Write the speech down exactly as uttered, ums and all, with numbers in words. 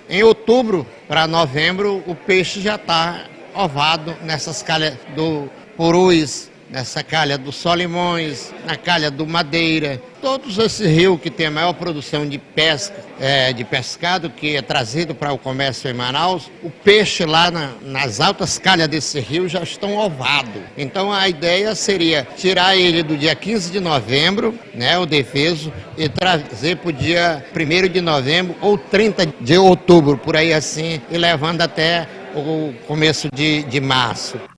Em outubro para novembro, o peixe já está ovado nessas calhas do Purus, nessa calha do Solimões, na calha do Madeira. Todos esses rios que tem a maior produção de pesca, é, de pescado, que é trazido para o comércio em Manaus, o peixe lá na, nas altas calhas desse rio já estão ovados. Então a ideia seria tirar ele do dia quinze de novembro, né, o defeso, e trazer para o dia primeiro de novembro ou trinta de outubro, por aí assim, e levando até o começo de, de março.